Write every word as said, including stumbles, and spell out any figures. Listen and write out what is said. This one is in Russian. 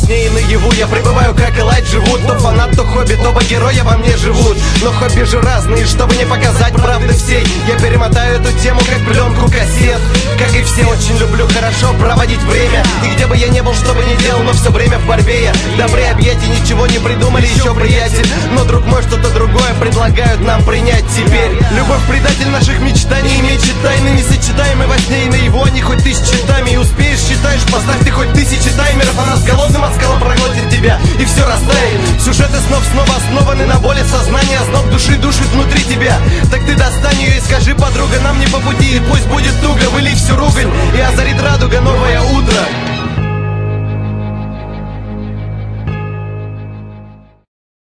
сне и наяву я пребываю, как и лайт живут. То фанат, то хобби, то героя во мне живут. Но хобби же разные, чтобы не показать правды всей, я перемотаю эту тему, как пленку кассет. Как и все, очень люблю хорошо проводить время. И где бы я не был, что бы ни делал, но все время в борьбе я. Добрые объятия, ничего не придумали еще, приятель. Но, друг мой, что-то другое предлагают нам принять теперь. Любовь предатель наших мечтаний, мечи тайны несочетаемы во сне и наяву. Они хоть тысячами и успеешь, считаешь, поставь ты хоть тысячи таймеров. Она с голодным от скала проглотит тебя и все растает. Сюжеты снов снова основаны на боли сознания. Озноб души душит внутри тебя. Так ты достань ее и скажи, подруга, нам не по пути. И пусть будет туго, вылей всю ругань и озарит радуга новое утро.